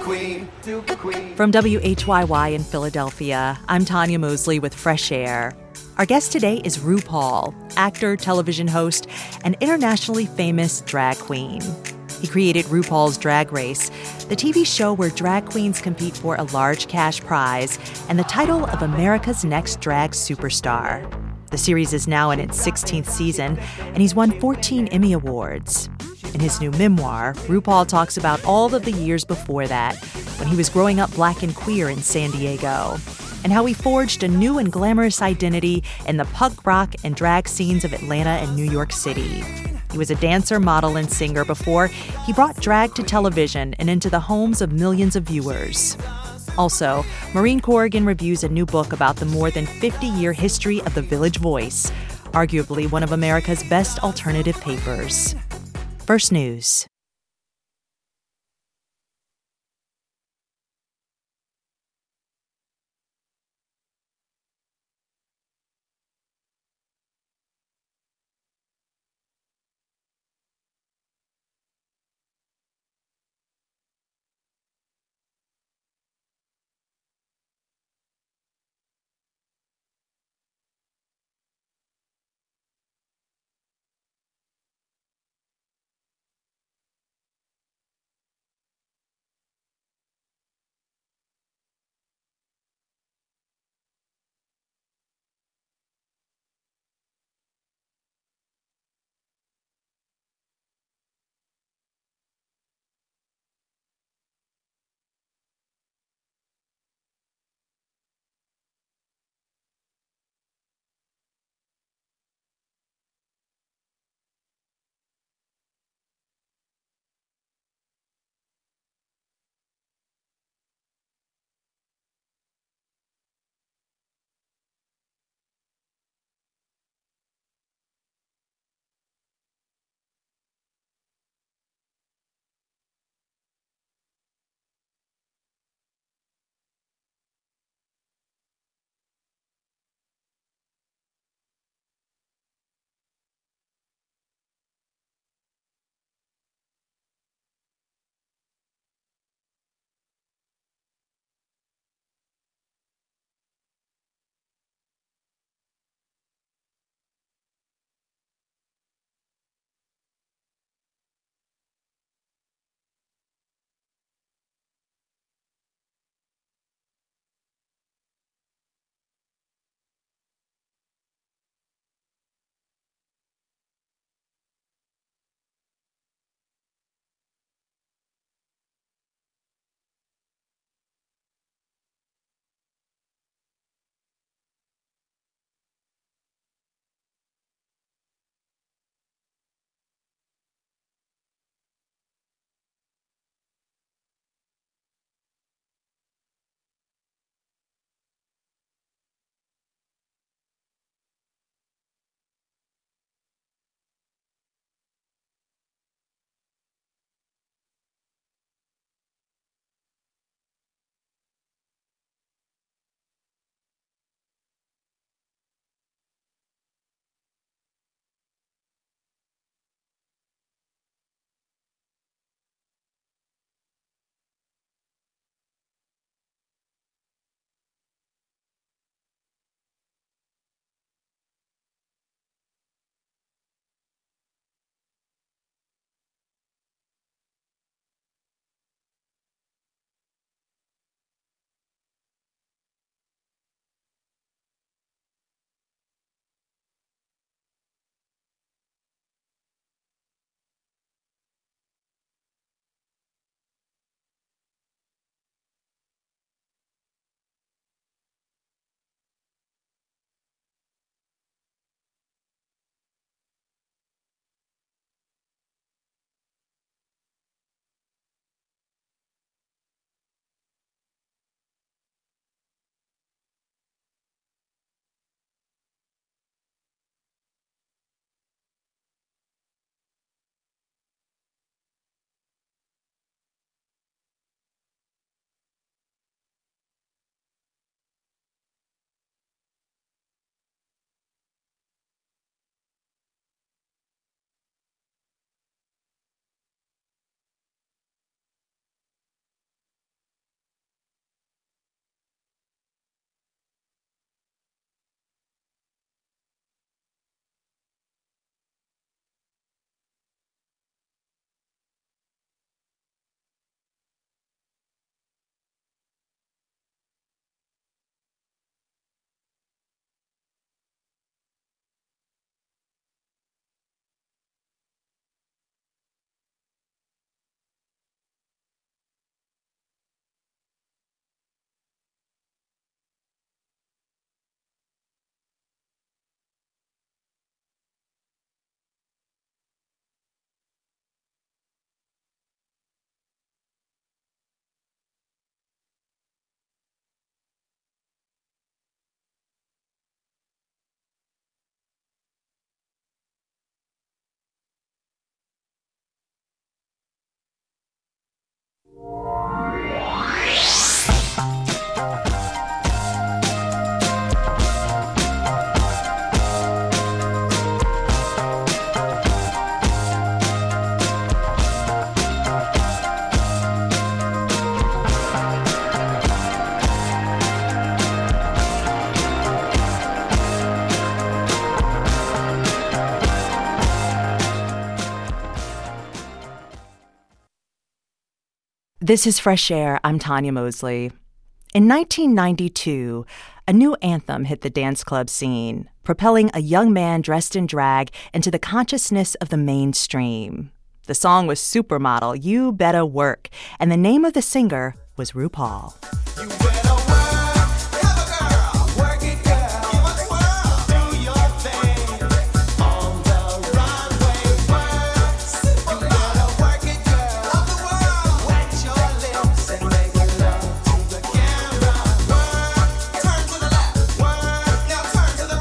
From WHYY in Philadelphia, I'm Tanya Mosley with Fresh Air. Our guest today is RuPaul, actor, television host, and internationally famous drag queen. He created RuPaul's Drag Race, the TV show where drag queens compete for a large cash prize and the title of America's Next Drag Superstar. The series is now in its 16th season, and he's won 14 Emmy Awards. In his new memoir, RuPaul talks about all of the years before that, when he was growing up Black and queer in San Diego, and how he forged a new and glamorous identity in the punk rock and drag scenes of Atlanta and New York City. He was a dancer, model, and singer before he brought drag to television and into the homes of millions of viewers. Also, Maureen Corrigan reviews a new book about the more than 50-year history of the Village Voice, arguably one of America's best alternative papers. First News. This is Fresh Air. I'm Tanya Mosley. In 1992, a new anthem hit the dance club scene, propelling a young man dressed in drag into the consciousness of the mainstream. The song was Supermodel, You Better Work, and the name of the singer was RuPaul. You better work, have a girl, work it, girl, give us the world, do your thing, on the runway, work, you better work it, girl, of the world, wet your lips and make love to the camera, work, turn to the left, work, now turn to the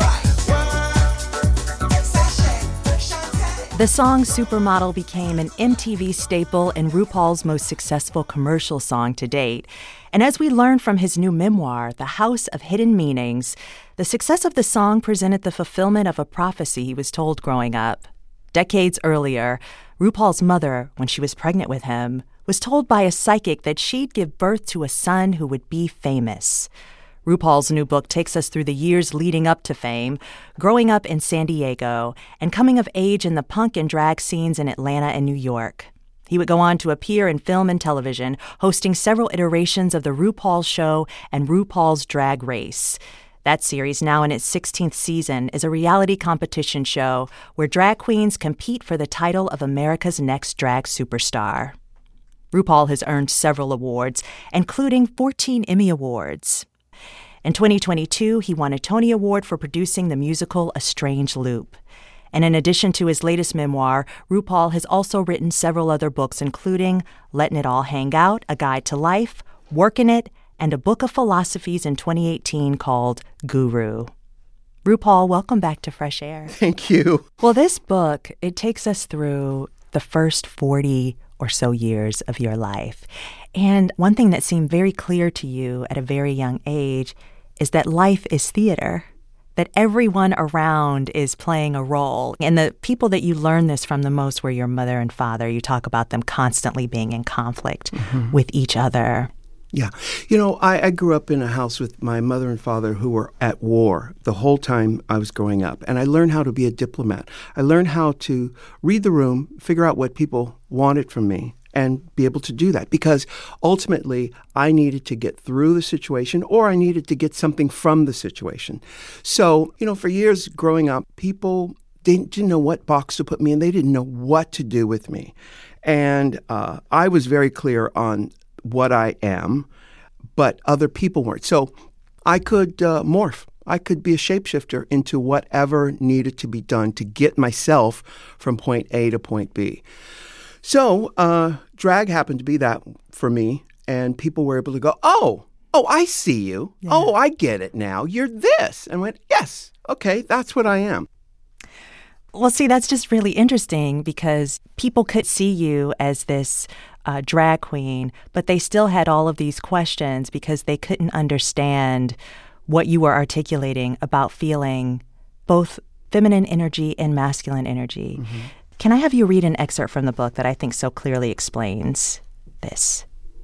right, work, sashay, shantay. The song Supermodel became an MTV staple and RuPaul's most successful commercial song to date. And as we learn from his new memoir, The House of Hidden Meanings, the success of the song presented the fulfillment of a prophecy he was told growing up. Decades earlier, RuPaul's mother, when she was pregnant with him, was told by a psychic that she'd give birth to a son who would be famous. RuPaul's new book takes us through the years leading up to fame, growing up in San Diego, and coming of age in the punk and drag scenes in Atlanta and New York. He would go on to appear in film and television, hosting several iterations of The RuPaul Show and RuPaul's Drag Race. That series, now in its 16th season, is a reality competition show where drag queens compete for the title of America's Next Drag Superstar. RuPaul has earned several awards, including 14 Emmy Awards. In 2022, he won a Tony Award for producing the musical A Strange Loop. And in addition to his latest memoir, RuPaul has also written several other books, including Letting It All Hang Out, A Guide to Life, Workin' It, and a book of philosophies in 2018 called Guru. RuPaul, welcome back to Fresh Air. Thank you. Well, this book, it takes us through the first 40 or so years of your life. And one thing that seemed very clear to you at a very young age is that life is theater, that everyone around is playing a role. And the people that you learned this from the most were your mother and father. You talk about them constantly being in conflict with each other. Yeah. You know, I grew up in a house with my mother and father who were at war the whole time I was growing up. And I learned how to be a diplomat. I learned how to read the room, figure out what people wanted from me, and be able to do that. Because ultimately, I needed to get through the situation, or I needed to get something from the situation. So, you know, for years growing up, people didn't know what box to put me in. They didn't know what to do with me. And I was very clear on what I am, but other people weren't. So I could morph. I could be a shapeshifter into whatever needed to be done to get myself from point A to point B. So drag happened to be that for me, and people were able to go, oh, I see you. Yeah. Oh, I get it now. You're this. And I went, yes, okay, that's what I am. Well, see, that's just really interesting because people could see you as this drag queen, but they still had all of these questions because they couldn't understand what you were articulating about feeling both feminine energy and masculine energy. Mm-hmm. Can I have you read an excerpt from the book that I think so clearly explains this?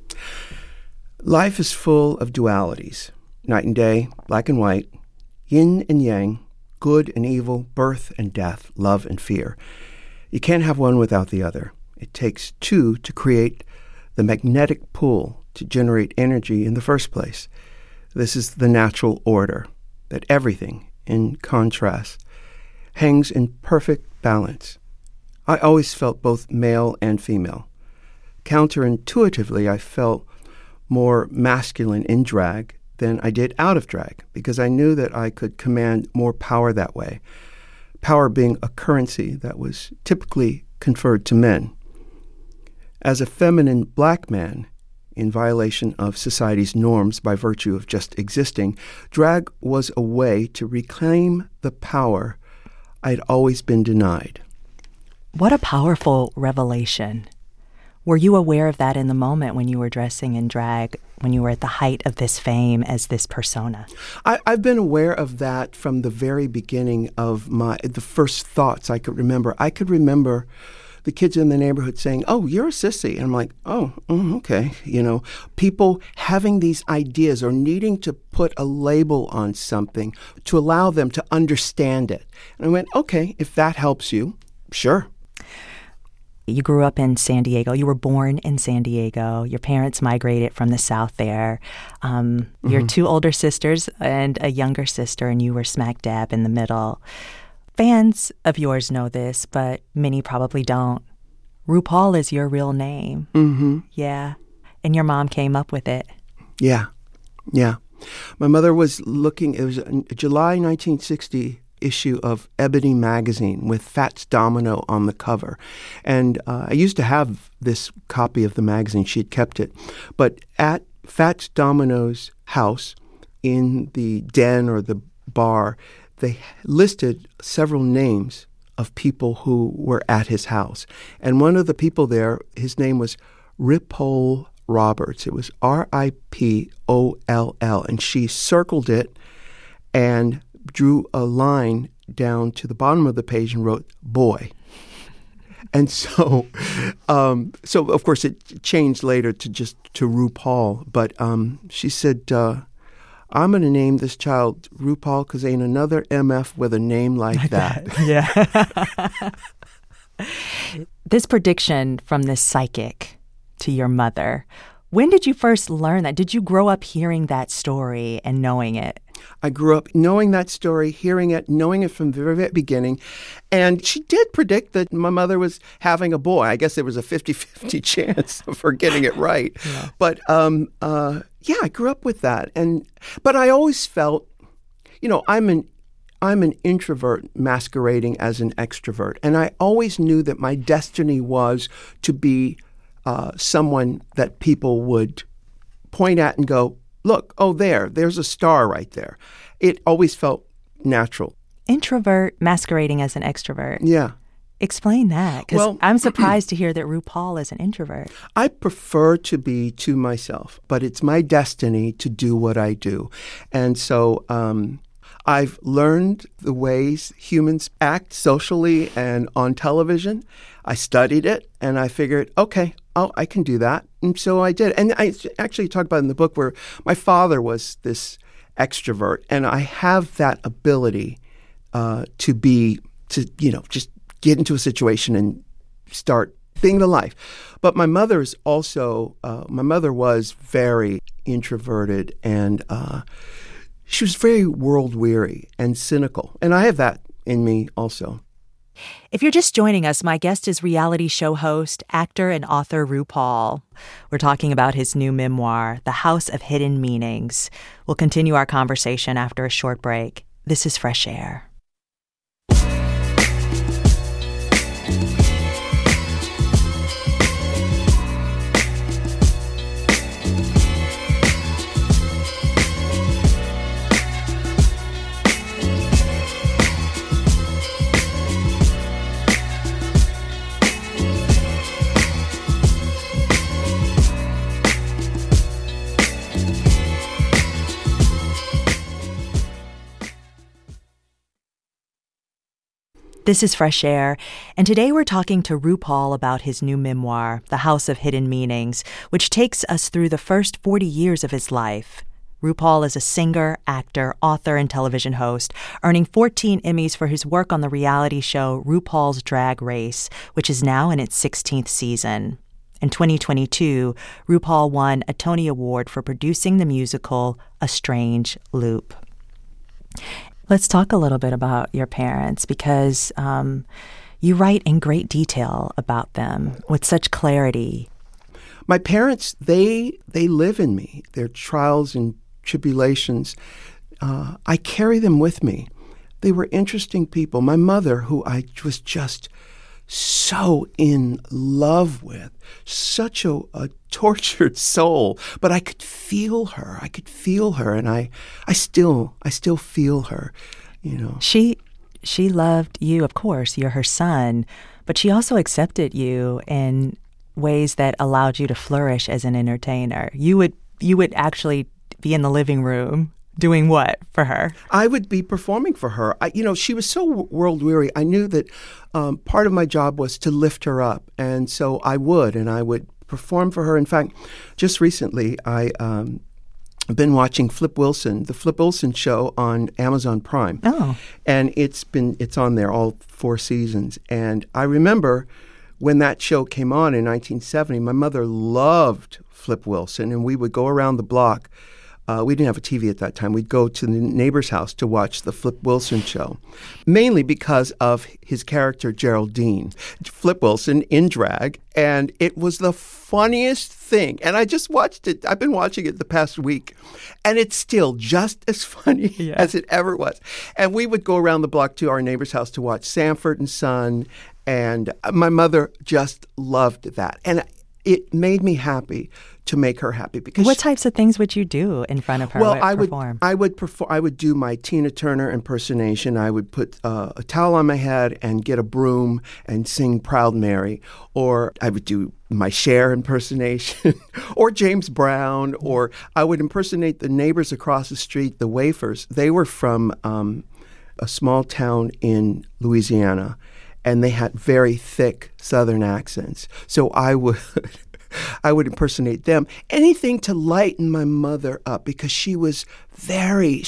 Life is full of dualities, night and day, black and white, yin and yang, good and evil, birth and death, love and fear. You can't have one without the other. It takes two to create the magnetic pull to generate energy in the first place. This is the natural order, that everything, in contrast, hangs in perfect balance. I always felt both male and female. Counterintuitively, I felt more masculine in drag than I did out of drag because I knew that I could command more power that way, power being a currency that was typically conferred to men. As a feminine black man, in violation of society's norms by virtue of just existing, drag was a way to reclaim the power I'd always been denied. What a powerful revelation. Were you aware of that in the moment when you were dressing in drag, when you were at the height of this fame as this persona? I've been aware of that from the very beginning of the first thoughts I could remember. I could remember the kids in the neighborhood saying, oh, you're a sissy. And I'm like, oh, okay. You know, people having these ideas or needing to put a label on something to allow them to understand it. And I went, okay, if that helps you, sure. You grew up in San Diego. You were born in San Diego. Your parents migrated from the South there. Your two older sisters and a younger sister, and you were smack dab in the middle. Fans of yours know this, but many probably don't. RuPaul is your real name. Mm-hmm. Yeah. And your mom came up with it. Yeah. My mother was looking, it was a July 1960 issue of Ebony magazine with Fats Domino on the cover. And I used to have this copy of the magazine. She had kept it. But at Fats Domino's house, in the den or the bar, they listed several names of people who were at his house. And one of the people there, his name was RuPaul Roberts. It was RIPOLL. And she circled it and drew a line down to the bottom of the page and wrote, boy. And so of course it changed later to RuPaul. But she said, I'm going to name this child RuPaul because ain't another MF with a name like that. Yeah. This prediction from this psychic to your mother, when did you first learn that? Did you grow up hearing that story and knowing it? I grew up knowing that story, hearing it, knowing it from the very beginning. And she did predict that my mother was having a boy. I guess there was a 50-50 chance of her getting it right. Yeah. But I grew up with that. But I always felt, I'm an introvert masquerading as an extrovert. And I always knew that my destiny was to be someone that people would point at and go, look, there's a star right there. It always felt natural. Introvert masquerading as an extrovert. Yeah. Explain that, because I'm surprised to hear that RuPaul is an introvert. I prefer to be to myself, but it's my destiny to do what I do. And so I've learned the ways humans act socially and on television. I studied it, and I figured, I can do that. And so I did. And I actually talk about it in the book where my father was this extrovert, and I have that ability to just get into a situation and start being the life. But my mother is also, my mother was very introverted, and she was very world-weary and cynical. And I have that in me also. If you're just joining us, my guest is reality show host, actor, and author RuPaul. We're talking about his new memoir, The House of Hidden Meanings. We'll continue our conversation after a short break. This is Fresh Air. This is Fresh Air, and today we're talking to RuPaul about his new memoir, The House of Hidden Meanings, which takes us through the first 40 years of his life. RuPaul is a singer, actor, author, and television host, earning 14 Emmys for his work on the reality show RuPaul's Drag Race, which is now in its 16th season. In 2022, RuPaul won a Tony Award for producing the musical A Strange Loop. Let's talk a little bit about your parents, because you write in great detail about them with such clarity. My parents, they live in me. Their trials and tribulations, I carry them with me. They were interesting people. My mother, who I was just so in love with, such a tortured soul, but I could feel her. And I still feel her, She loved you, of course, you're her son, but she also accepted you in ways that allowed you to flourish as an entertainer. You would actually be in the living room doing what for her? I would be performing for her. She was so world-weary. I knew that part of my job was to lift her up. And so I would perform for her. In fact, just recently, I've been watching Flip Wilson, the Flip Wilson show on Amazon Prime. Oh. And it's on there all 4 seasons. And I remember when that show came on in 1970, my mother loved Flip Wilson, and we would go around the block. We didn't have a TV at that time. We'd go to the neighbor's house to watch the Flip Wilson show, mainly because of his character, Geraldine. Flip Wilson in drag, and it was the funniest thing. And I just watched it. I've been watching it the past week, and it's still just as funny as it ever was. And we would go around the block to our neighbor's house to watch Sanford and Son, and my mother just loved that. And it made me happy to make her happy. Because what types of things would you do in front of her? Well, perform? I would do my Tina Turner impersonation. I would put a towel on my head and get a broom and sing Proud Mary. Or I would do my Cher impersonation or James Brown. Or I would impersonate the neighbors across the street, the Wafers. They were from a small town in Louisiana, and they had very thick Southern accents. So I would impersonate them. Anything to lighten my mother up, because she was very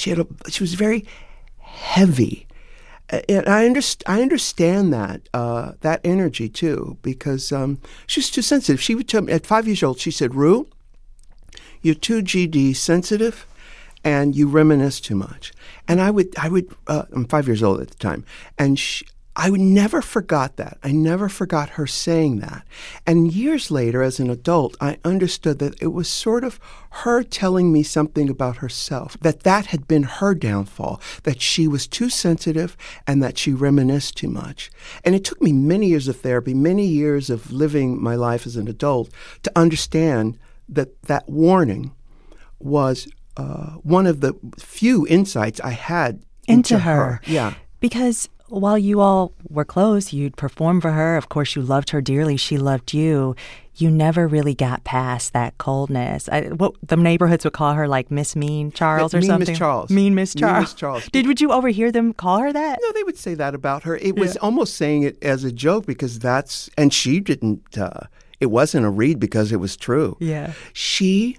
heavy. And I understand that energy too, because she's too sensitive. She would tell me at 5 years old, she said, "Rue, you're too GD sensitive, and you reminisce too much." And I would I'm 5 years old at the time, and I never forgot that. I never forgot her saying that. And years later, as an adult, I understood that it was sort of her telling me something about herself, that had been her downfall, that she was too sensitive and that she reminisced too much. And it took me many years of therapy, many years of living my life as an adult to understand that warning was one of the few insights I had into her. Yeah. Because while you all were close, you'd perform for her. Of course, you loved her dearly. She loved you. You never really got past that coldness. What the neighborhoods would call her, like Miss Mean Charles or something? Mean Miss Charles. Mean Miss Charles. Mean Miss Charles. Would you overhear them call her that? No, they would say that about her. It was almost saying it as a joke, because and she didn't, it wasn't a read because it was true. Yeah. She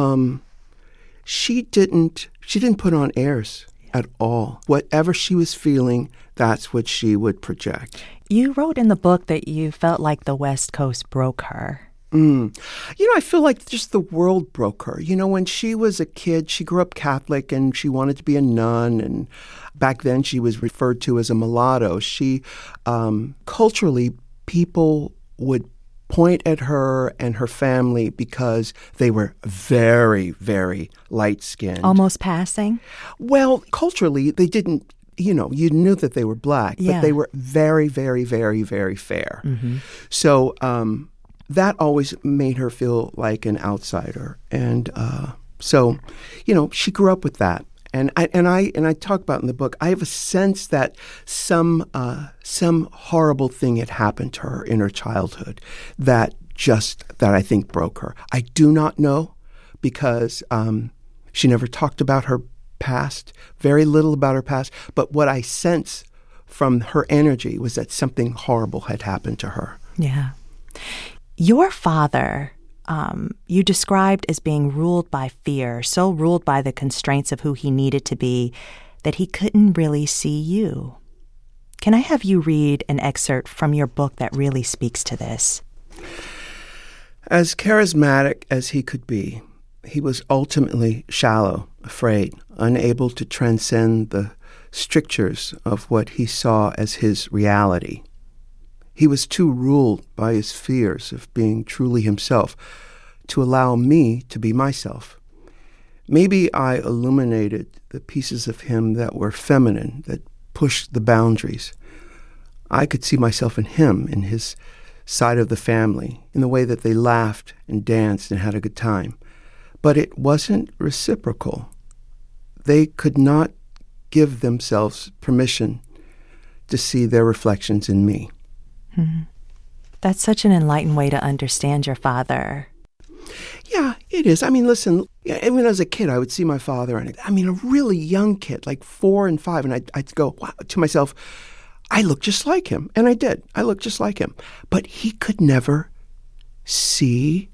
didn't put on airs at all. Whatever she was feeling, that's what she would project. You wrote in the book that you felt like the West Coast broke her. I feel like just the world broke her. When she was a kid, she grew up Catholic and she wanted to be a nun. And back then she was referred to as a mulatto. She, culturally, people would point at her and her family because they were very, very light-skinned. Almost passing? Well, culturally, they didn't, you knew that they were black, but they were very, very, very, very fair. Mm-hmm. So that always made her feel like an outsider. And so, she grew up with that. And I talk about in the book, I have a sense that some horrible thing had happened to her in her childhood that I think broke her. I do not know, because she never talked about her past, very little about her past. But what I sense from her energy was that something horrible had happened to her. Yeah. Your father, you described as being ruled by fear, so ruled by the constraints of who he needed to be that he couldn't really see you. Can I have you read an excerpt from your book that really speaks to this? As charismatic as he could be, he was ultimately shallow, afraid, unable to transcend the strictures of what he saw as his reality. He was too ruled by his fears of being truly himself to allow me to be myself. Maybe I illuminated the pieces of him that were feminine, that pushed the boundaries. I could see myself in him, in his side of the family, in the way that they laughed and danced and had a good time. But it wasn't reciprocal. They could not give themselves permission to see their reflections in me. Mm-hmm. That's such an enlightened way to understand your father. Yeah, it is. I mean, listen, as a kid, I would see my father, and a really young kid, like 4 and 5, and I'd go to myself, I look just like him. And I did. I looked just like him. But he could never see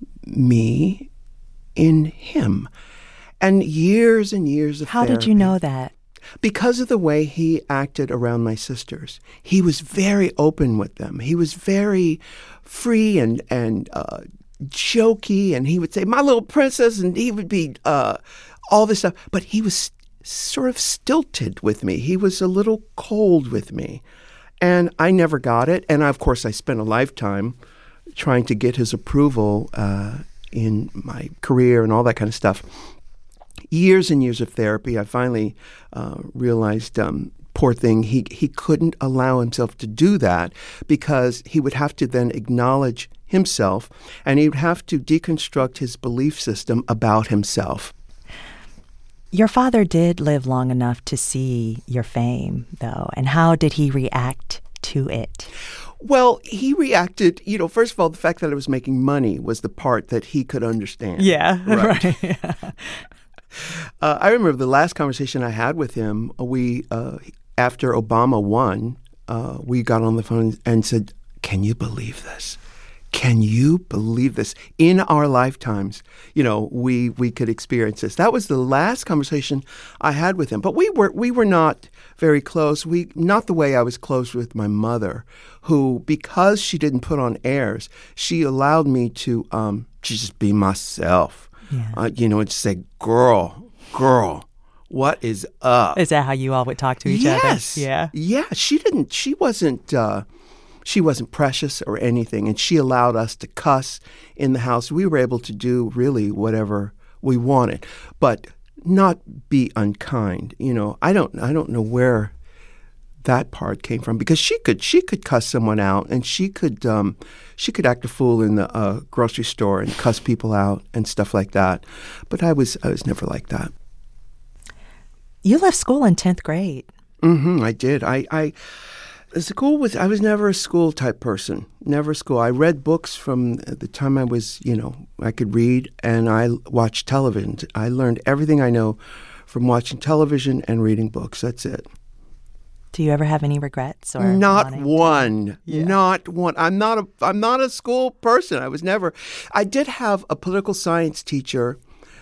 me in him. And years of How therapy. did you know that? because of the way he acted around my sisters. He was very open with them. He was very free and jokey, and he would say, "My little princess," and he would be all this stuff. But he was sort of stilted with me. He was a little cold with me. And I never got it. And, of course, I spent a lifetime trying to get his approval in my career and all that kind of stuff. Years and years of therapy, I finally realized, poor thing, he couldn't allow himself to do that because he would have to then acknowledge himself, and he would have to deconstruct his belief system about himself. Your father did live long enough to see your fame, though, and how did he react to it? Well, he reacted, first of all, the fact that I was making money was the part that he could understand. Yeah, right. I remember the last conversation I had with him, after Obama won, we got on the phone and said, "Can you believe this? Can you believe this? In our lifetimes, we could experience this." That was the last conversation I had with him. But we were not very close. Not the way I was close with my mother, who, because she didn't put on airs, she allowed me to just be myself. Yeah. And say, girl, what is up? Is that how you all would talk to each other? Yes. Yeah. Yeah. She wasn't precious or anything, and she allowed us to cuss in the house. We were able to do really whatever we wanted, but not be unkind. I don't know where that part came from, because she could cuss someone out, and she could act a fool in the grocery store and cuss people out and stuff like that. But I was never like that. You left school in 10th grade. Mm-hmm, I did. I was never a school type person. Never school. I read books from the time I was, I could read, and I watched television. I learned everything I know from watching television and reading books. That's it. Do you ever have any regrets or not one? Yeah. Not one. I'm not a school person. I was never. I did have a political science teacher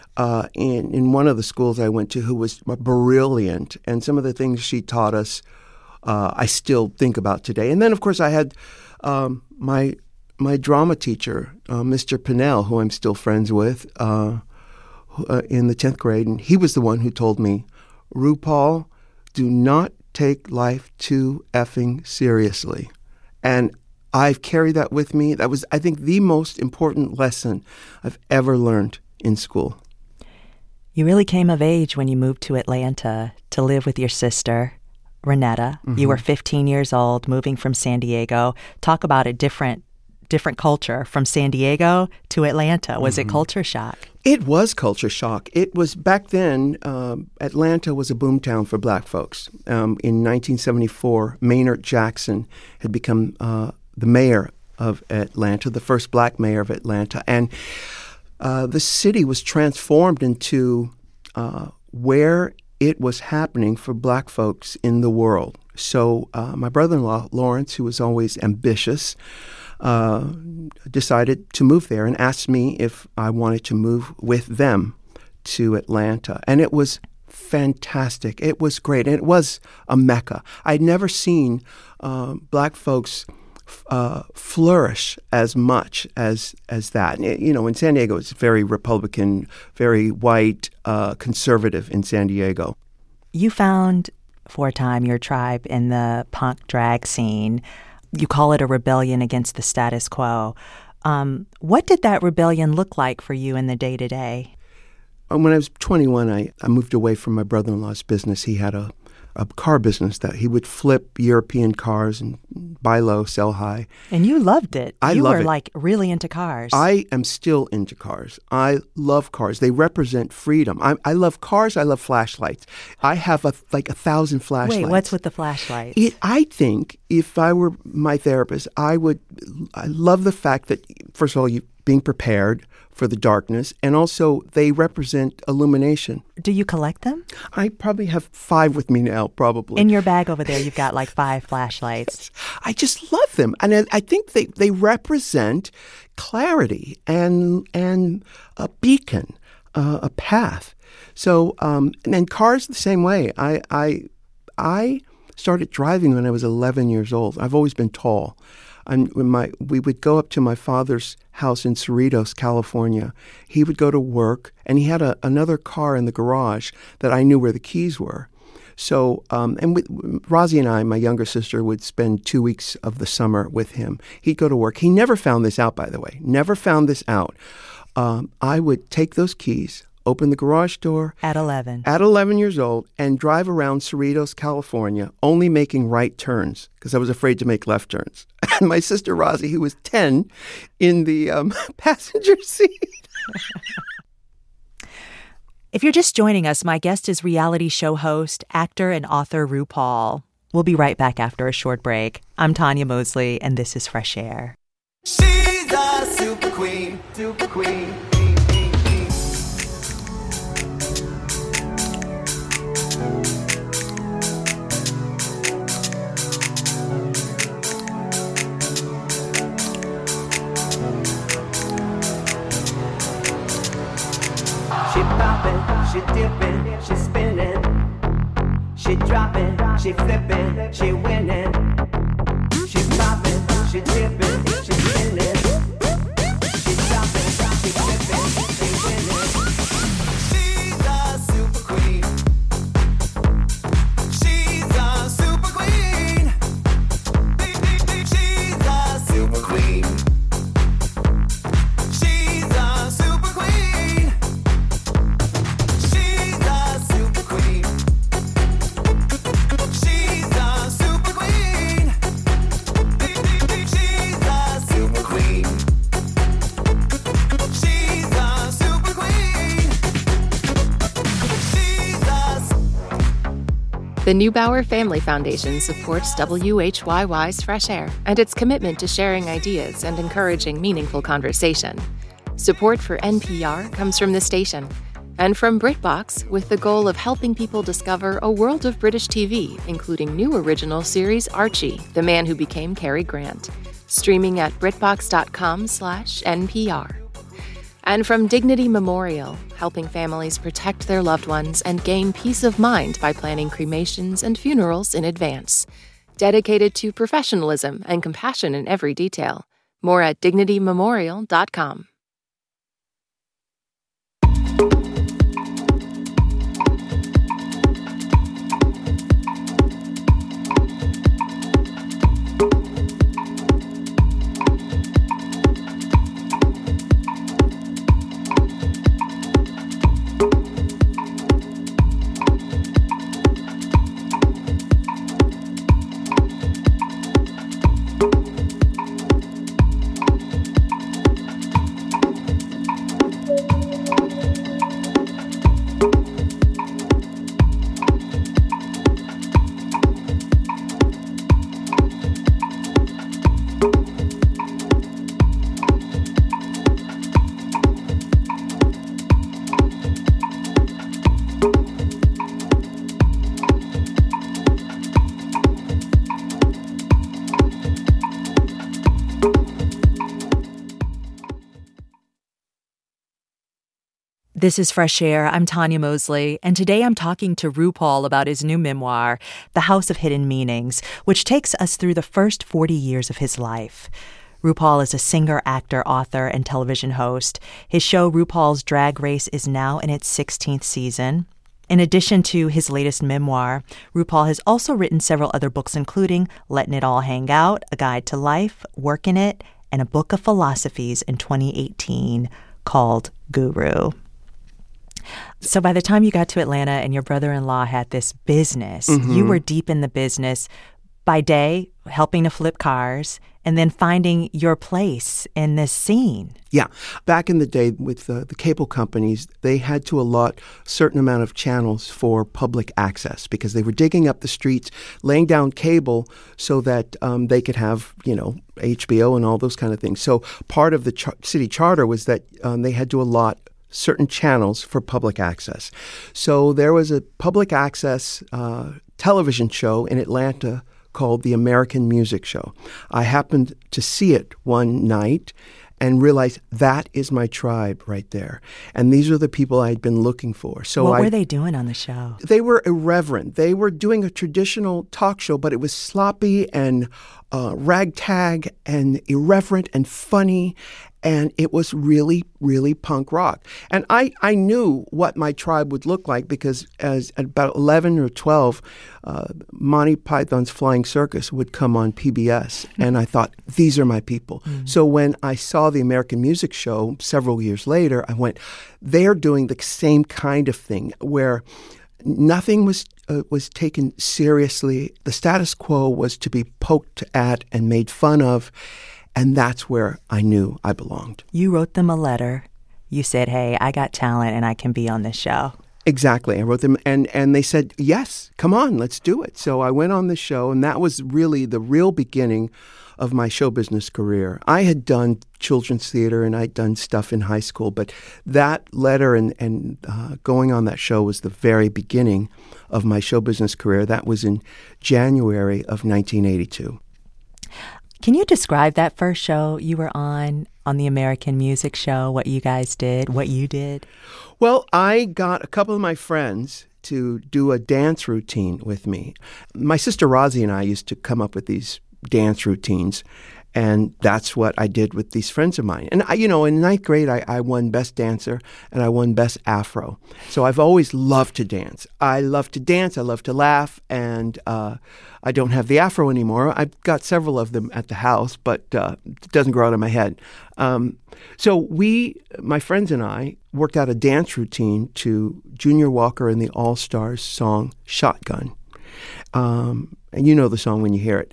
in one of the schools I went to who was brilliant, and some of the things she taught us I still think about today. And then, of course, I had my drama teacher, Mr. Pinnell, who I'm still friends with, in the 10th grade. And he was the one who told me, "RuPaul, do not take life too effing seriously." And I've carried that with me. That was, I think, the most important lesson I've ever learned in school. You really came of age when you moved to Atlanta to live with your sister, Renetta. Mm-hmm. You were 15 years old, moving from San Diego. Talk about a different culture from San Diego to Atlanta. Was it culture shock? It was culture shock. It was, back then, Atlanta was a boomtown for black folks. In 1974, Maynard Jackson had become the mayor of Atlanta, the first black mayor of Atlanta. And the city was transformed into where it was happening for black folks in the world. So my brother-in-law, Lawrence, who was always ambitious, decided to move there and asked me if I wanted to move with them to Atlanta. And it was fantastic. It was great. And it was a mecca. I'd never seen black folks flourish as much as that. In San Diego, it's very Republican, very white, conservative in San Diego. You found, for a time, your tribe in the punk drag scene. You call it a rebellion against the status quo. What did that rebellion look like for you in the day-to-day? When I was 21, I moved away from my brother-in-law's business. He had a car business that he would flip European cars and buy low, sell high. And you loved it. You were like really into cars. I am still into cars. I love cars. They represent freedom. I love cars. I love flashlights. I have 1,000 flashlights. Wait, what's with the flashlights? I think if I were my therapist, I love the fact that, first of all, being prepared for the darkness, and also they represent illumination. Do you collect them? I probably have 5 with me now, probably. In your bag over there, you've got like 5 flashlights. I just love them. And I think they represent clarity and a beacon. a path. So, and then cars the same way. I started driving when I was 11 years old. I've always been tall. We would go up to my father's house in Cerritos, California. He would go to work, and he had another car in the garage that I knew where the keys were. So, Rosie and I, my younger sister, would spend 2 weeks of the summer with him. He'd go to work. He never found this out, by the way. Never found this out. I would take those keys, open the garage door. At 11. At 11 years old, and drive around Cerritos, California, only making right turns because I was afraid to make left turns. And my sister Rosie, who was 10, in the passenger seat. If you're just joining us, my guest is reality show host, actor, and author RuPaul. We'll be right back after a short break. I'm Tanya Mosley, and this is Fresh Air. She's a super queen, super queen. She poppin', she dippin', she spinning. She droppin', she flippin', she winning. She poppin', she dippin', she spinning. She droppin', she flippin', she winning. She's a super queen. She's a super queen. She's a super queen. She's a super queen. She's a super queen. She's a super queen. She's a super queen. She's a super queen. She's a The Neubauer Family Foundation supports WHYY's Fresh Air and its commitment to sharing ideas and encouraging meaningful conversation. Support for NPR comes from the station and from BritBox, with the goal of helping people discover a world of British TV, including new original series Archie, The Man Who Became Cary Grant, streaming at BritBox.com/NPR. And from Dignity Memorial, helping families protect their loved ones and gain peace of mind by planning cremations and funerals in advance. Dedicated to professionalism and compassion in every detail. More at dignitymemorial.com. This is Fresh Air. I'm Tanya Mosley, and today I'm talking to RuPaul about his new memoir, The House of Hidden Meanings, which takes us through the first 40 years of his life. RuPaul is a singer, actor, author, and television host. His show, RuPaul's Drag Race, is now in its 16th season. In addition to his latest memoir, RuPaul has also written several other books, including Letting It All Hang Out, A Guide to Life, Working It, and a book of philosophies in 2018 called Guru. So by the time you got to Atlanta and your brother-in-law had this business, you were deep in the business by day, helping to flip cars, and then finding your place in this scene. Yeah. Back in the day with the cable companies, they had to allot a certain amount of channels for public access because they were digging up the streets, laying down cable so that they could have, HBO and all those kind of things. So part of the city charter was that they had to allot certain channels for public access. So there was a public access television show in Atlanta called The American Music Show. I happened to see it one night, and realized that is my tribe right there. And these are the people I'd been looking for. So what were they doing on the show? They were irreverent. They were doing a traditional talk show, but it was sloppy and ragtag and irreverent and funny. And it was really, really punk rock. And I knew what my tribe would look like because as at about 11 or 12, Monty Python's Flying Circus would come on PBS. And I thought, these are my people. So when I saw the American Music Show several years later, I went, they're doing the same kind of thing where nothing was taken seriously. The status quo was to be poked at and made fun of. And that's where I knew I belonged. You wrote them a letter. You said, hey, I got talent and I can be on this show. Exactly. I wrote them and they said, yes, come on, let's do it. So I went on the show, and that was really the real beginning of my show business career. I had done children's theater and I'd done stuff in high school, but that letter and going on that show was the very beginning of my show business career. That was in January of 1982. Can you describe that first show you were on the American Music Show, what you guys did, what you did? Well, I got a couple of my friends to do a dance routine with me. My sister Rosie and I used to come up with these dance routines, and that's what I did with these friends of mine. And, in ninth grade, I won Best Dancer, and I won Best Afro. So I've always loved to dance. I love to dance, I love to laugh, and I don't have the afro anymore. I've got several of them at the house, but it doesn't grow out of my head. So my friends and I, worked out a dance routine to Junior Walker and the All-Stars song, Shotgun. And you know the song when you hear it.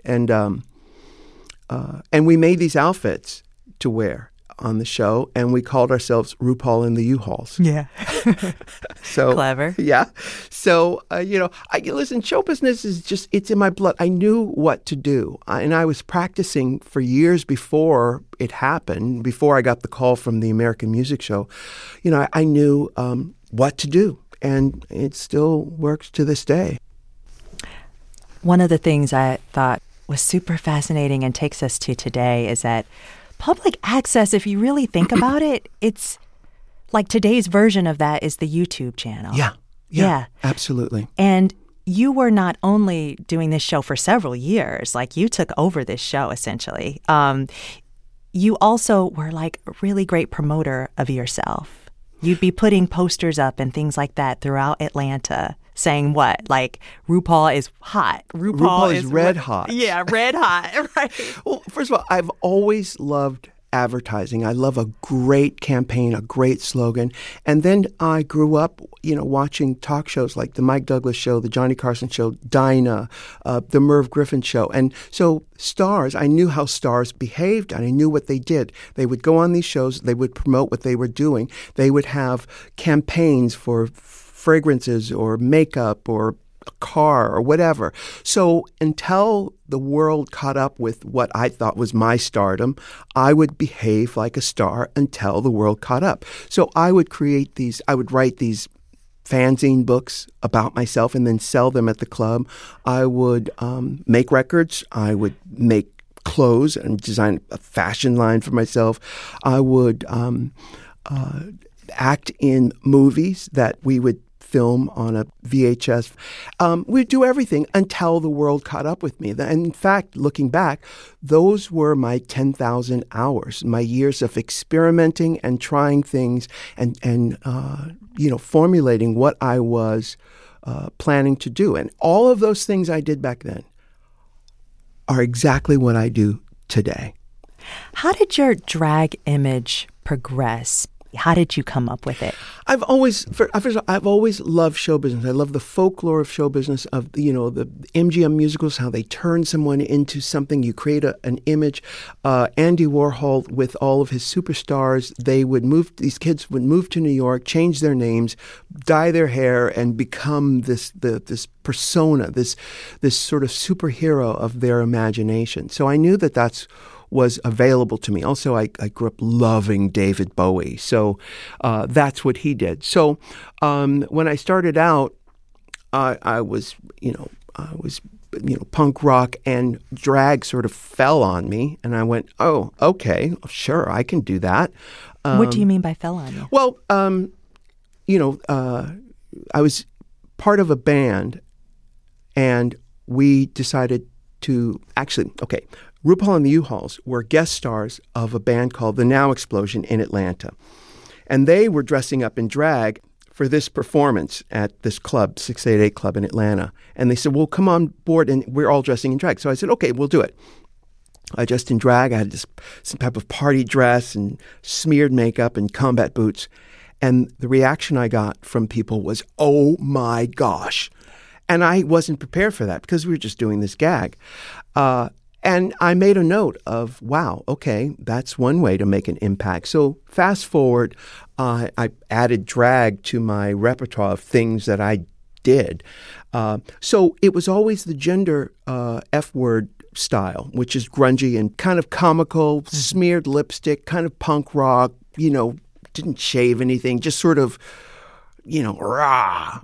And we made these outfits to wear on the show, and we called ourselves RuPaul and the U-Hauls. Yeah. So clever. Yeah. So, listen, show business is just, it's in my blood. I knew what to do. And I was practicing for years before it happened, before I got the call from the American Music Show. I knew what to do, and it still works to this day. One of the things I thought was super fascinating and takes us to today is that public access, if you really think about it, it's like today's version of that is the YouTube channel. Yeah, absolutely. And you were not only doing this show for several years, like you took over this show essentially. You also were like a really great promoter of yourself. You'd be putting posters up and things like that throughout Atlanta saying what? Like, RuPaul is hot. RuPaul is red hot. Yeah, red hot, right. Well, first of all, I've always loved advertising. I love a great campaign, a great slogan. And then I grew up, watching talk shows like the Mike Douglas Show, the Johnny Carson Show, Dinah, the Merv Griffin Show. And so stars, I knew how stars behaved, and I knew what they did. They would go on these shows, they would promote what they were doing. They would have campaigns for fragrances or makeup or a car or whatever. So until the world caught up with what I thought was my stardom, I would behave like a star until the world caught up. So I would write these fanzine books about myself and then sell them at the club. I would make records. I would make clothes and design a fashion line for myself. I would act in movies that we would film on a VHS. We'd do everything until the world caught up with me. And in fact, looking back, those were my 10,000 hours, my years of experimenting and trying things and formulating what I was planning to do. And all of those things I did back then are exactly what I do today. How did your drag image progress? How did you come up with it? I've always loved show business. I love the folklore of show business, of the MGM musicals, how they turn someone into something. You create an image. Andy Warhol, with all of his superstars, these kids would move to New York, change their names, dye their hair, and become this persona, this sort of superhero of their imagination. So I knew that's was available to me. Also, I grew up loving David Bowie, so that's what he did. So when I started out, I was punk rock, and drag sort of fell on me. And I went, oh, okay, sure, I can do that. What do you mean by fell on you? Well, I was part of a band, and we decided to RuPaul and the U-Hauls were guest stars of a band called The Now Explosion in Atlanta. And they were dressing up in drag for this performance at this club, 688 Club in Atlanta. And they said, well, come on board, and we're all dressing in drag. So I said, okay, we'll do it. I dressed in drag. I had some type of party dress and smeared makeup and combat boots. And the reaction I got from people was, oh my gosh. And I wasn't prepared for that because we were just doing this gag. And I made a note of, wow, okay, that's one way to make an impact. So fast forward, I added drag to my repertoire of things that I did. So it was always the gender F-word style, which is grungy and kind of comical, smeared lipstick, kind of punk rock, didn't shave anything, just sort of, raw,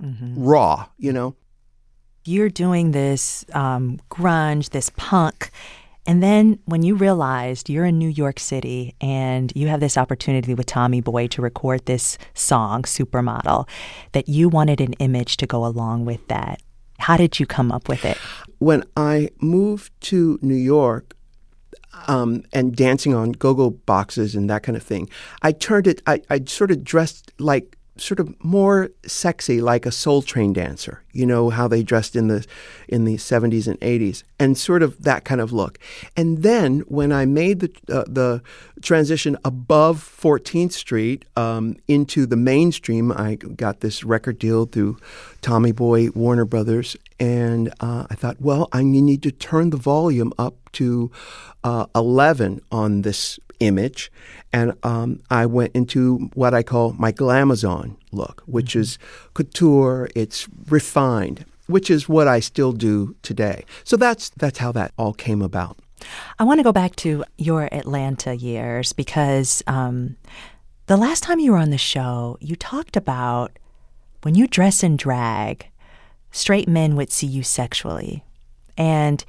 You're doing this grunge, this punk, and then when you realized you're in New York City and you have this opportunity with Tommy Boy to record this song, Supermodel, that you wanted an image to go along with that. How did you come up with it? When I moved to New York and dancing on go-go boxes and that kind of thing, I sort of dressed like sort of more sexy, like a Soul Train dancer, how they dressed in the 70s and 80s, and sort of that kind of look. And then when I made the transition above 14th Street into the mainstream, I got this record deal through Tommy Boy, Warner Brothers, and I thought, well, I need to turn the volume up to 11 on this image, and I went into what I call my glamazon look, which is couture, it's refined, which is what I still do today. So that's how that all came about. I want to go back to your Atlanta years because the last time you were on the show, you talked about when you dress in drag, straight men would see you sexually. And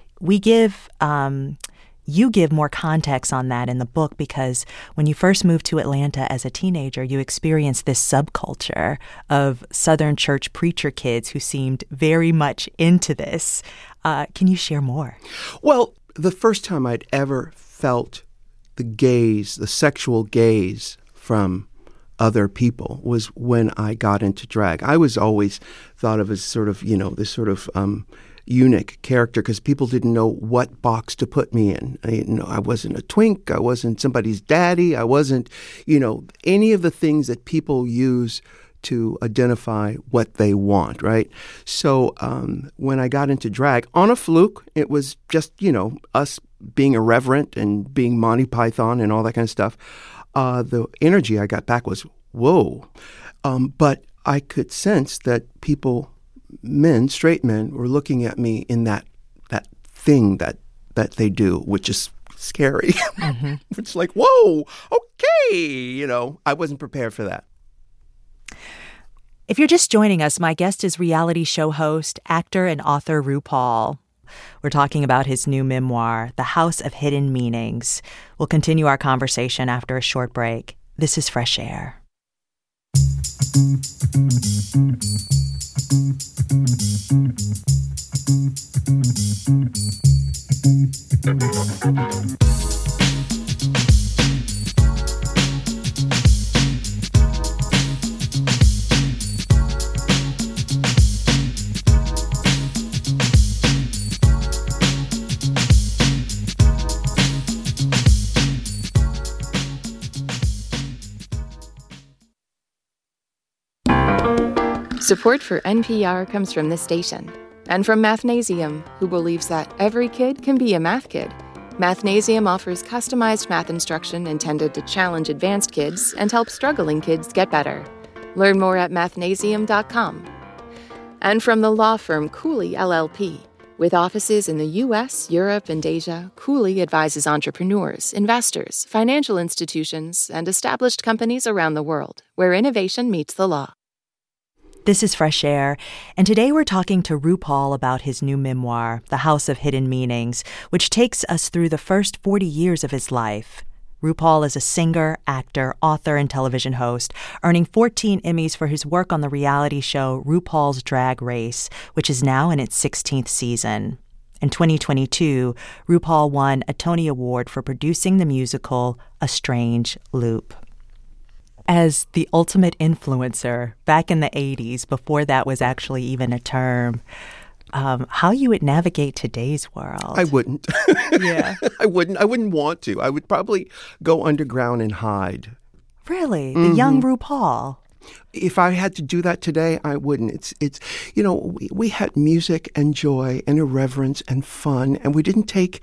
you give more context on that in the book because when you first moved to Atlanta as a teenager, you experienced this subculture of Southern church preacher kids who seemed very much into this. Can you share more? Well, the first time I'd ever felt the sexual gaze from other people was when I got into drag. I was always thought of as sort of, this sort of eunuch character because people didn't know what box to put me in. I wasn't a twink. I wasn't somebody's daddy. I wasn't, any of the things that people use to identify what they want, right? So when I got into drag, on a fluke, it was just, us being irreverent and being Monty Python and all that kind of stuff. The energy I got back was, whoa. But I could sense that straight men were looking at me in that thing that they do, which is scary. Mm-hmm. It's like, whoa, okay, I wasn't prepared for that. If you're just joining us, my guest is reality show host, actor, and author RuPaul. We're talking about his new memoir, The House of Hidden Meanings. We'll continue our conversation after a short break. This is Fresh Air. Support for NPR comes from this station and from Mathnasium, who believes that every kid can be a math kid. Mathnasium offers customized math instruction intended to challenge advanced kids and help struggling kids get better. Learn more at mathnasium.com. And from the law firm Cooley LLP, with offices in the U.S., Europe, and Asia, Cooley advises entrepreneurs, investors, financial institutions, and established companies around the world where innovation meets the law. This is Fresh Air, and today we're talking to RuPaul about his new memoir, The House of Hidden Meanings, which takes us through the first 40 years of his life. RuPaul is a singer, actor, author, and television host, earning 14 Emmys for his work on the reality show RuPaul's Drag Race, which is now in its 16th season. In 2022, RuPaul won a Tony Award for producing the musical A Strange Loop. As the ultimate influencer back in the 80s, before that was actually even a term, how you would navigate today's world? I wouldn't. Yeah. I wouldn't want to. I would probably go underground and hide. Really? The young RuPaul? If I had to do that today, I wouldn't. It's we had music and joy and irreverence and fun, and we didn't take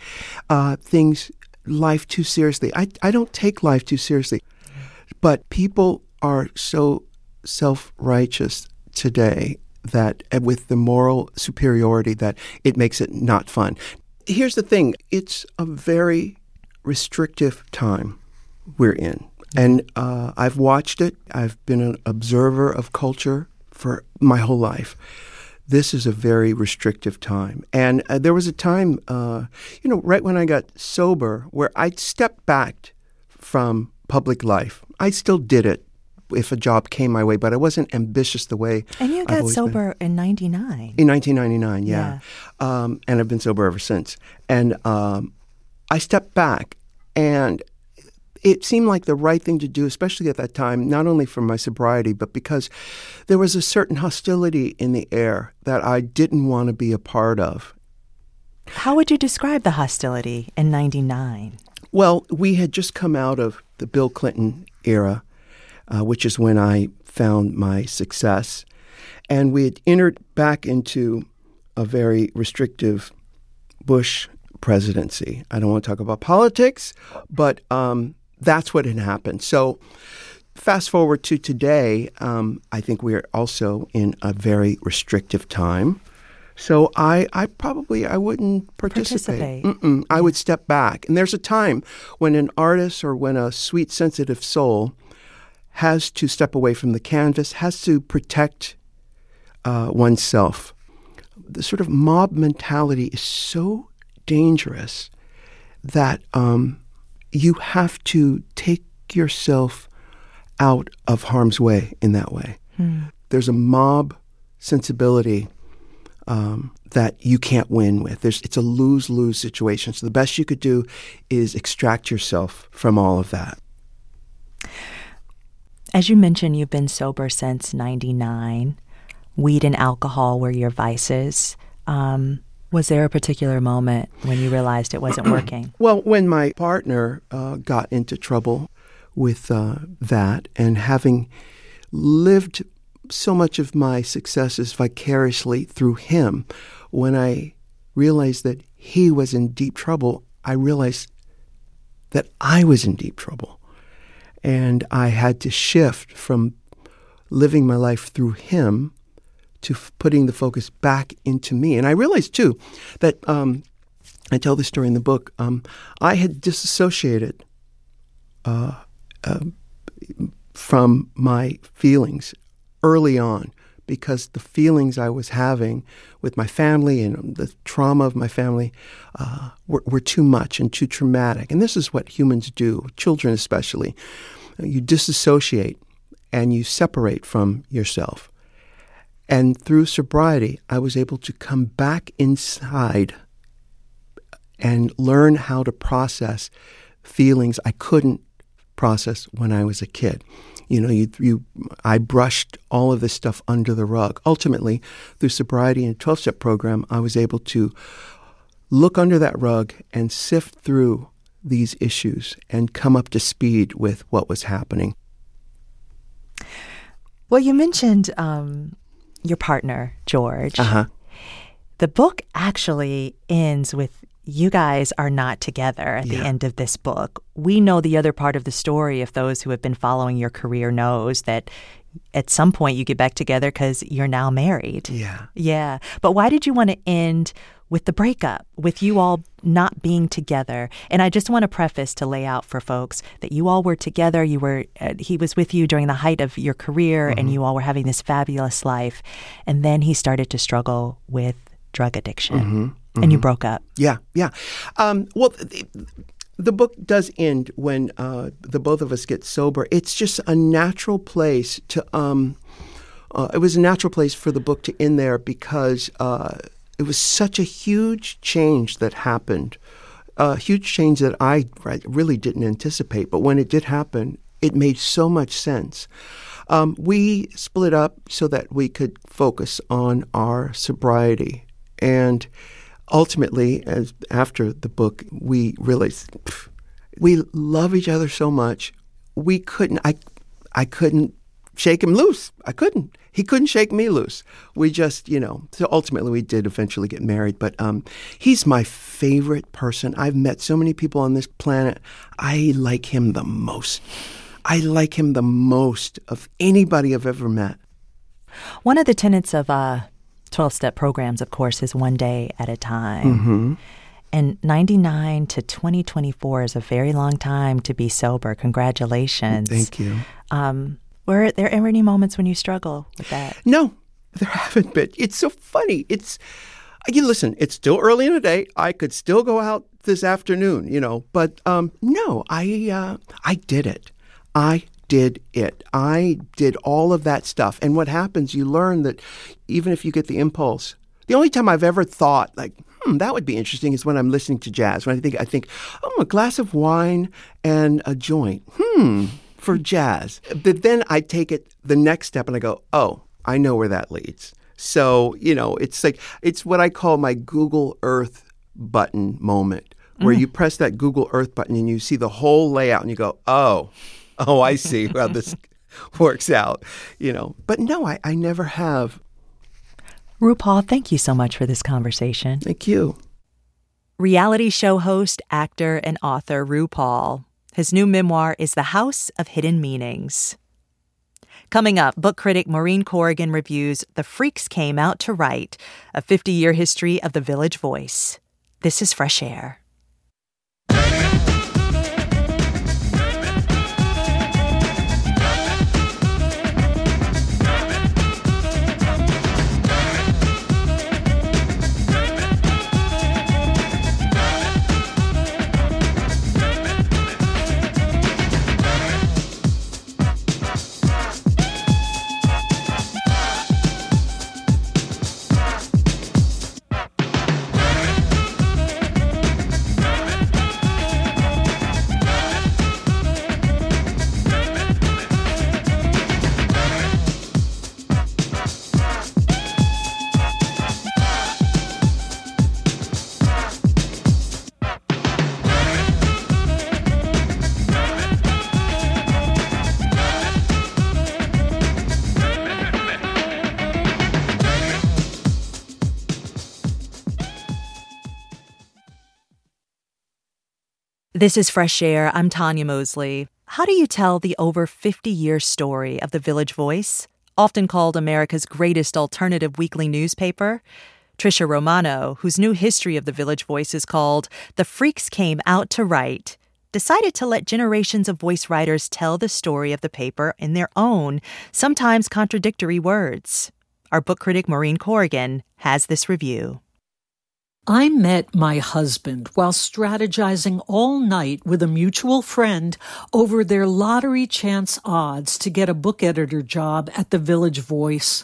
life too seriously. I don't take life too seriously. But people are so self-righteous today that with the moral superiority that it makes it not fun. Here's the thing. It's a very restrictive time we're in. And I've watched it. I've been an observer of culture for my whole life. This is a very restrictive time. And there was a time, right when I got sober, where I stepped back from public life. I still did it if a job came my way, but I wasn't ambitious the way And you got sober in 99. In 1999, yeah. And I've been sober ever since. And I stepped back, and it seemed like the right thing to do, especially at that time, not only for my sobriety, but because there was a certain hostility in the air that I didn't want to be a part of. How would you describe the hostility in 99? Well, we had just come out of the Bill Clinton era, which is when I found my success. And we had entered back into a very restrictive Bush presidency. I don't want to talk about politics, but that's what had happened. So fast forward to today, I think we are also in a very restrictive time. So I wouldn't participate. I would step back. And there's a time when an artist or when a sweet, sensitive soul has to step away from the canvas, has to protect oneself. The sort of mob mentality is so dangerous that you have to take yourself out of harm's way in that way. There's a mob sensibility that you can't win with. It's a lose-lose situation. So the best you could do is extract yourself from all of that. As you mentioned, you've been sober since 99. Weed and alcohol were your vices. Was there a particular moment when you realized it wasn't working? Well, when my partner got into trouble with that, and having lived so much of my successes vicariously through him, when I realized that he was in deep trouble, I realized that I was in deep trouble. And I had to shift from living my life through him to putting the focus back into me. And I realized, too, that I tell this story in the book, I had disassociated from my feelings early on, because the feelings I was having with my family and the trauma of my family were too much and too traumatic. And this is what humans do, children especially. You disassociate and you separate from yourself. And through sobriety, I was able to come back inside and learn how to process feelings I couldn't process when I was a kid. I brushed all of this stuff under the rug. Ultimately, through sobriety and 12-step program, I was able to look under that rug and sift through these issues and come up to speed with what was happening. Well, you mentioned your partner, George. Uh-huh. The book actually ends with you guys are not together at the end of this book. We know the other part of the story, if those who have been following your career knows, that at some point you get back together because you're now married. Yeah. Yeah. But why did you want to end with the breakup, with you all not being together. And I just want to preface to lay out for folks that you all were together. You were he was with you during the height of your career, and you all were having this fabulous life. And then he started to struggle with drug addiction, and you broke up. Yeah. Well, the book does end when the both of us get sober. It's just a natural place to. It was a natural place for the book to end there because it was such a huge change that happened, a huge change that I really didn't anticipate. But when it did happen, it made so much sense. We split up so that we could focus on our sobriety. And ultimately, after the book, we realized we love each other so much. I couldn't shake him loose. I couldn't. He couldn't shake me loose. We just, so ultimately we did eventually get married. But he's my favorite person. I've met so many people on this planet. I like him the most. I like him the most of anybody I've ever met. One of the tenets of 12-step programs, of course, is one day at a time. And 99 to 2024 is a very long time to be sober. Congratulations. Thank you. Were there ever any moments when you struggle with that? No, there haven't been. It's so funny. Listen, it's still early in the day. I could still go out this afternoon, But no, I did it. I did it. I did all of that stuff. And what happens, you learn that even if you get the impulse, the only time I've ever thought, that would be interesting is when I'm listening to jazz. When I think, a glass of wine and a joint. For jazz. But then I take it the next step and I go, oh, I know where that leads. So, it's what I call my Google Earth button moment, where you press that Google Earth button and you see the whole layout and you go, oh, I see how this works out, But no, I never have. RuPaul, thank you so much for this conversation. Thank you. Reality show host, actor, and author RuPaul. His new memoir is The House of Hidden Meanings. Coming up, book critic Maureen Corrigan reviews The Freaks Came Out to Write, a 50-year history of the Village Voice. This is Fresh Air. This is Fresh Air. I'm Tanya Mosley. How do you tell the over 50-year story of the Village Voice, often called America's greatest alternative weekly newspaper? Tricia Romano, whose new history of the Village Voice is called The Freaks Came Out to Write, decided to let generations of voice writers tell the story of the paper in their own, sometimes contradictory words. Our book critic Maureen Corrigan has this review. I met my husband while strategizing all night with a mutual friend over their lottery chance odds to get a book editor job at the Village Voice.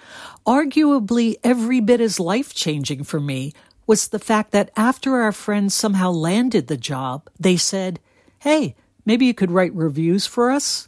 Arguably every bit as life-changing for me was the fact that after our friends somehow landed the job, they said, "Hey, maybe you could write reviews for us?"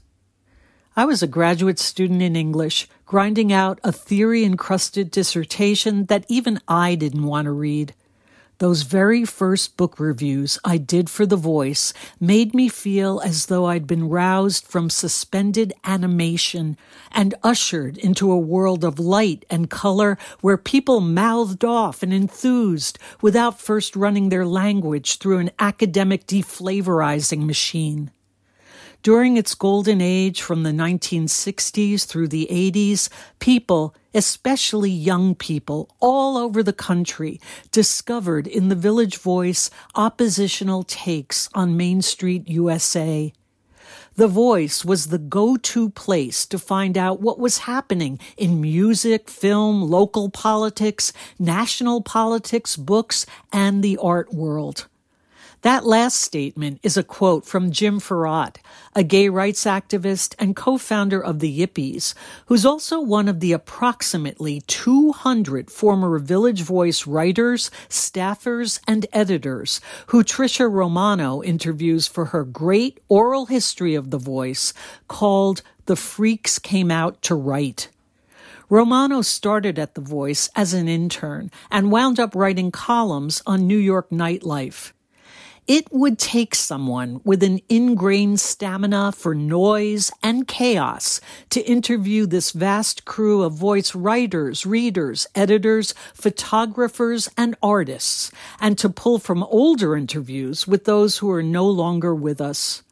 I was a graduate student in English, grinding out a theory-encrusted dissertation that even I didn't want to read. Those very first book reviews I did for The Voice made me feel as though I'd been roused from suspended animation and ushered into a world of light and color where people mouthed off and enthused without first running their language through an academic deflavorizing machine. During its golden age from the 1960s through the 80s, people, especially young people all over the country, discovered in the Village Voice oppositional takes on Main Street USA. The Voice was the go-to place to find out what was happening in music, film, local politics, national politics, books, and the art world. That last statement is a quote from Jim Farrat, a gay rights activist and co-founder of the Yippies, who's also one of the approximately 200 former Village Voice writers, staffers, and editors who Tricia Romano interviews for her great oral history of the Voice called The Freaks Came Out to Write. Romano started at the Voice as an intern and wound up writing columns on New York nightlife. It would take someone with an ingrained stamina for noise and chaos to interview this vast crew of Voice writers, readers, editors, photographers, and artists, and to pull from older interviews with those who are no longer with us.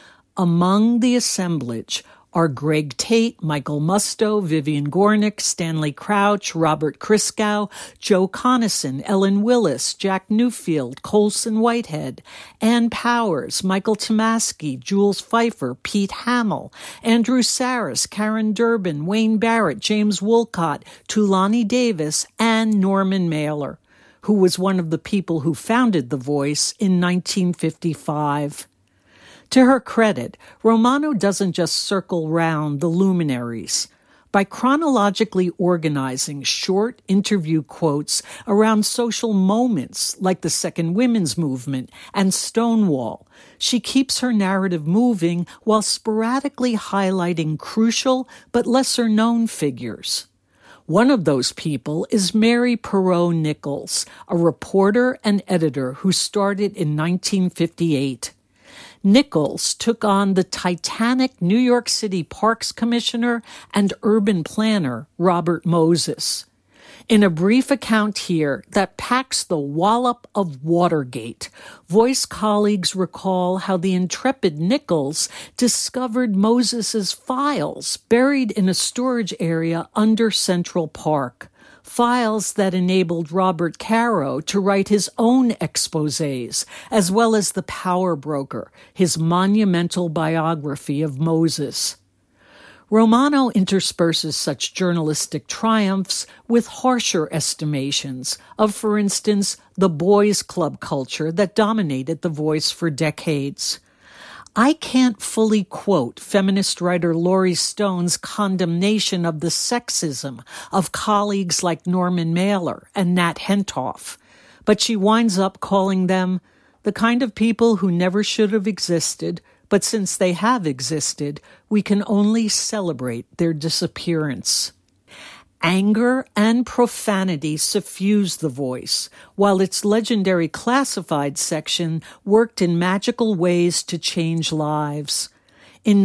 Among the assemblage are Greg Tate, Michael Musto, Vivian Gornick, Stanley Crouch, Robert Christgau, Joe Conason, Ellen Willis, Jack Newfield, Colson Whitehead, Ann Powers, Michael Tomasky, Jules Pfeiffer, Pete Hamill, Andrew Saris, Karen Durbin, Wayne Barrett, James Woolcott, Tulani Davis, and Norman Mailer, who was one of the people who founded The Voice in 1955. To her credit, Romano doesn't just circle round the luminaries. By chronologically organizing short interview quotes around social moments like the Second Women's Movement and Stonewall, she keeps her narrative moving while sporadically highlighting crucial but lesser-known figures. One of those people is Mary Perot Nichols, a reporter and editor who started in 1958. Nichols took on the titanic New York City Parks Commissioner and urban planner Robert Moses. In a brief account here that packs the wallop of Watergate, Voice colleagues recall how the intrepid Nichols discovered Moses's files buried in a storage area under Central Park. Files that enabled Robert Caro to write his own exposés, as well as The Power Broker, his monumental biography of Moses. Romano intersperses such journalistic triumphs with harsher estimations of, for instance, the boys' club culture that dominated The Voice for decades. I can't fully quote feminist writer Laurie Stone's condemnation of the sexism of colleagues like Norman Mailer and Nat Hentoff, but she winds up calling them the kind of people who never should have existed, but since they have existed, we can only celebrate their disappearance. Anger and profanity suffused The Voice, while its legendary classified section worked in magical ways to change lives. In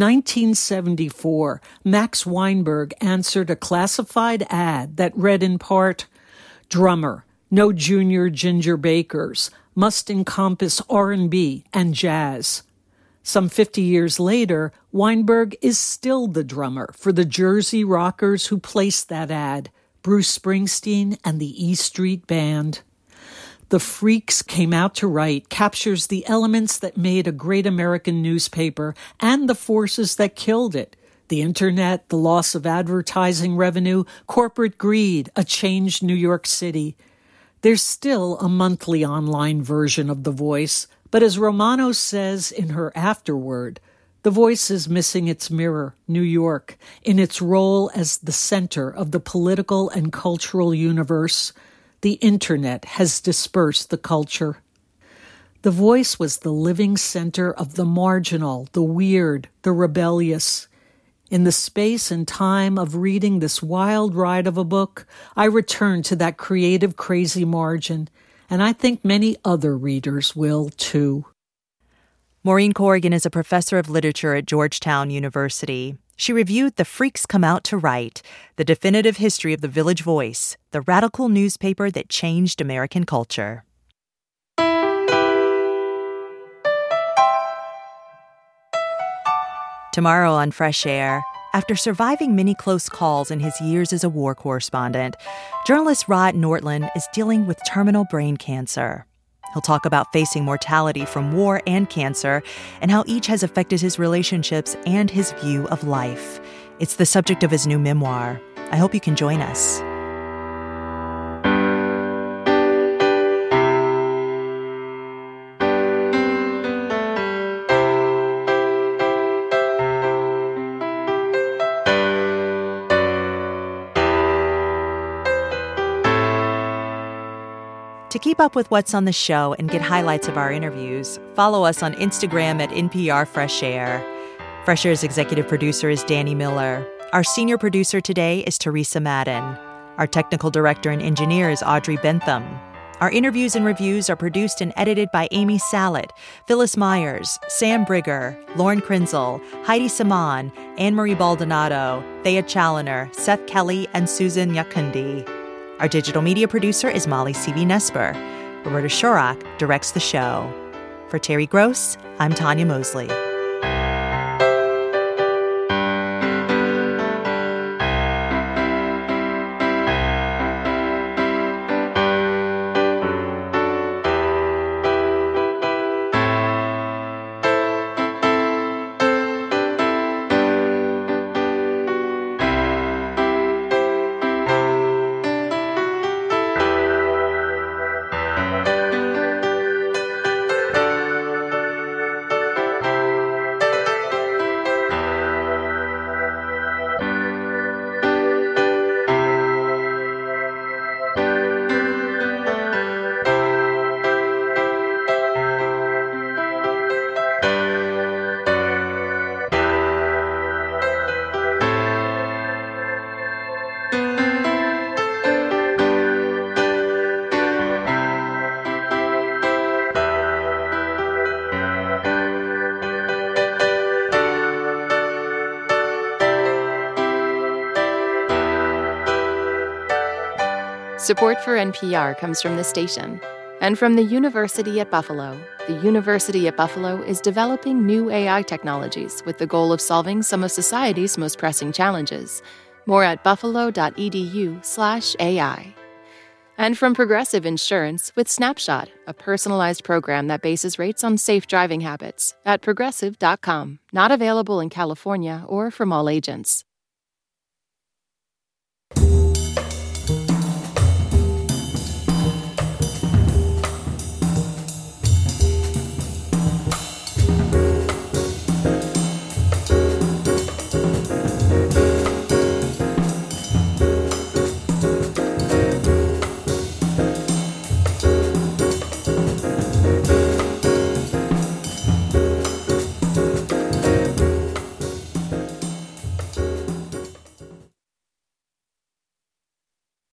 1974, Max Weinberg answered a classified ad that read in part, "Drummer, no junior Ginger Bakers, must encompass R&B and jazz." Some 50 years later, Weinberg is still the drummer for the Jersey rockers who placed that ad, Bruce Springsteen and the E Street Band. The Freaks Came Out to Write captures the elements that made a great American newspaper and the forces that killed it. The internet, the loss of advertising revenue, corporate greed, a changed New York City. There's still a monthly online version of The Voice, but as Romano says in her afterword, The Voice is missing its mirror, New York, in its role as the center of the political and cultural universe. The internet has dispersed the culture. The Voice was the living center of the marginal, the weird, the rebellious. In the space and time of reading this wild ride of a book, I return to that creative, crazy margin, and I think many other readers will, too. Maureen Corrigan is a professor of literature at Georgetown University. She reviewed The Freaks Come Out to Write, the definitive history of the Village Voice, the radical newspaper that changed American culture. Tomorrow on Fresh Air, after surviving many close calls in his years as a war correspondent, journalist Rod Nordland is dealing with terminal brain cancer. He'll talk about facing mortality from war and cancer and how each has affected his relationships and his view of life. It's the subject of his new memoir. I hope you can join us. To keep up with what's on the show and get highlights of our interviews, follow us on Instagram at NPR Fresh Air. Fresh Air's executive producer is Danny Miller. Our senior producer today is Teresa Madden. Our technical director and engineer is Audrey Bentham. Our interviews and reviews are produced and edited by Amy Salet, Phyllis Myers, Sam Brigger, Lauren Krenzel, Heidi Saman, Anne-Marie Baldonado, Thea Challoner, Seth Kelly, and Susan Yakundi. Our digital media producer is Molly C.V. Nesper. Roberta Shorak directs the show. For Terry Gross, I'm Tanya Mosley. Support for NPR comes from the station and from the University at Buffalo. The University at Buffalo is developing new AI technologies with the goal of solving some of society's most pressing challenges. More at buffalo.edu/AI. And from Progressive Insurance with Snapshot, a personalized program that bases rates on safe driving habits at progressive.com. Not available in California or from all agents.